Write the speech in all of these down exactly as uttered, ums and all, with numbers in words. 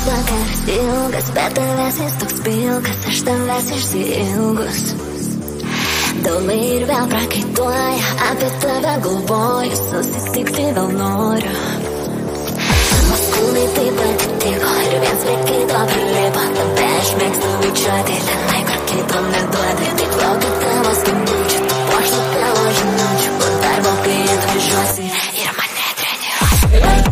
vakaras ilgas, bet tavęs jis toks pilkas, aš tavęs išsiilgus. Daulai ir vėl prakaituoja, apie tave galvoju, susitikti vėl noriu. Mūsų kūnai taip pat tiko ir viens prie kito prilipo, tave aš mėgstu bučiuoti, tenai kur kito neduodi. Taip laukiu tavo skambučių, tu puoštų tavo žinučių, po darbo kai atvažiuosi ir mane treniruosi.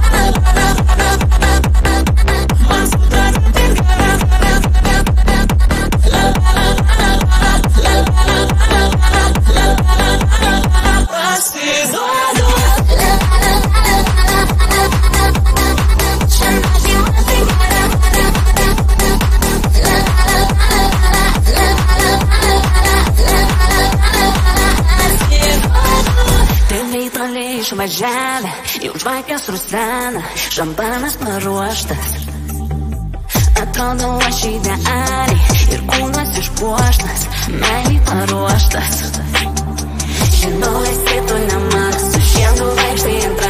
Išvažiavę, jau žvakės rusena, šampanas paruoštas. Atrodo aš idealiai ir kūnas išpuoštas, meilį paruoštas. Žinau, esi tu ne mano, su šiandien vaikštai antrą.